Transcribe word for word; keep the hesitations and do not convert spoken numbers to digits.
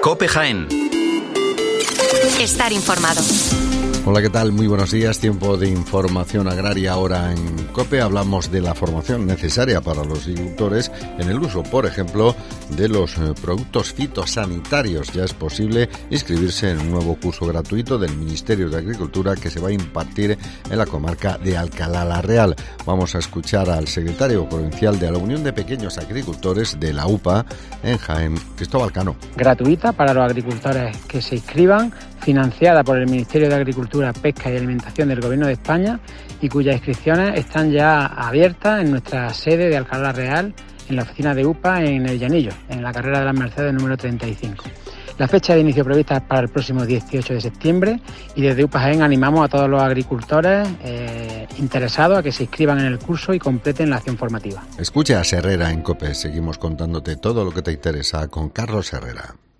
COPE Jaén. Estar informado. Hola, ¿qué tal? Muy buenos días. Tiempo de información agraria ahora en COPE. Hablamos de la formación necesaria para los agricultores en el uso, por ejemplo, de los productos fitosanitarios. Ya es posible inscribirse en un nuevo curso gratuito del Ministerio de Agricultura que se va a impartir en la comarca de Alcalá la Real. Vamos a escuchar al secretario provincial de la Unión de Pequeños Agricultores de la U P A en Jaén, Cristóbal Cano. Gratuita para los agricultores que se inscriban, financiada por el Ministerio de Agricultura, Pesca y Alimentación del Gobierno de España y cuyas inscripciones están ya abiertas en nuestra sede de Alcalá la Real, en la oficina de U P A en El Llanillo, en la carrera de las Mercedes número treinta y cinco. La fecha de inicio prevista es para el próximo dieciocho de septiembre y desde U P A Jaén animamos a todos los agricultores eh, interesados a que se inscriban en el curso y completen la acción formativa. Escucha a Herrera en COPE. Seguimos contándote todo lo que te interesa con Carlos Herrera.